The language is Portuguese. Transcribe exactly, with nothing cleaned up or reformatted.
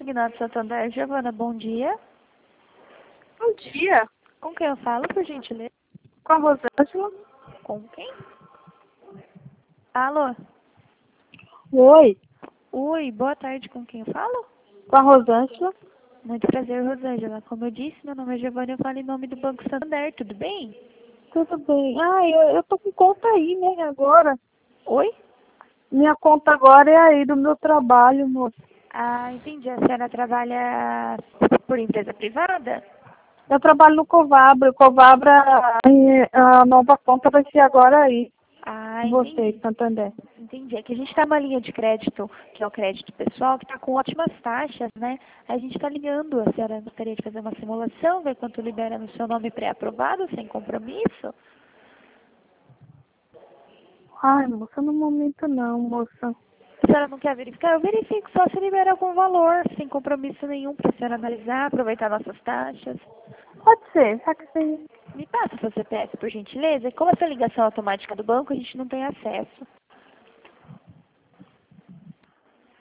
Consignado Santander, Giovana, bom dia. Bom dia. Com quem eu falo, por gentileza? Com a Rosângela. Com quem? Alô? Oi. Oi, boa tarde, com quem eu falo? Com a Rosângela. Muito prazer, Rosângela. Como eu disse, meu nome é Giovana e eu falo em nome do Banco Santander, tudo bem? Tudo bem. Ah, eu, eu tô com conta aí, né, agora. Oi? Minha conta agora é aí do meu trabalho, moço. Ah, entendi. A senhora trabalha por empresa privada? Eu trabalho no Covabra. O Covabra, aí, a nova conta vai ser agora aí. Ah, Você, entendi. Santander. Entendi. É que a gente está numa linha de crédito, que é o crédito pessoal, que está com ótimas taxas, né? A gente está ligando. A senhora gostaria de fazer uma simulação, ver quanto libera no seu nome pré-aprovado, sem compromisso? Ai, moça, no momento não, moça. A senhora não quer verificar? Eu verifico só se libera algum valor, sem compromisso nenhum, para a senhora analisar, aproveitar nossas taxas. Pode ser, já que você... Me passa seu C P F, por gentileza. Como essa ligação automática do banco, a gente não tem acesso.